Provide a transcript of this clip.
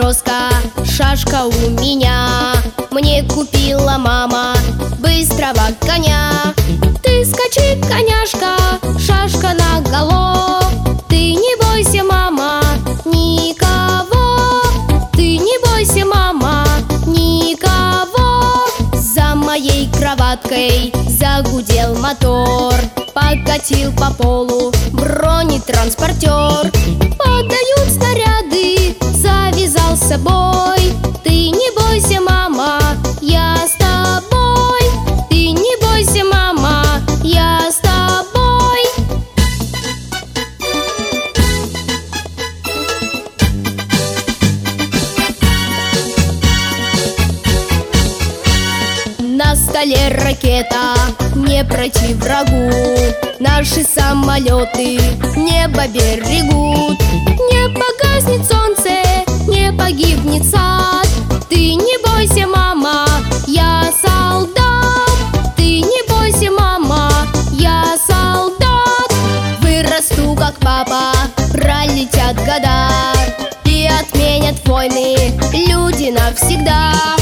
матроска, шашка у меня. Мне купила мама быстрого коня. Ты скачи, коняшка, шашка наголо. Ты не бойся, мама, никого. Ты не бойся, мама, никого. За моей кроваткой загудел мотор, покатил по полу бронетранспортер. Подают снаряды, завязал с собой. Ты не бойся, мама, я с тобой. Ты не бойся, мама, я с тобой. На столе ракета, не пройти врагу. Наши самолеты небо берегут. Не погаснет солнце, не погибнет сад. Ты не бойся, мама, я солдат. Ты не бойся, мама, я солдат. Вырасту, как папа, пролетят года, и отменят войны люди навсегда.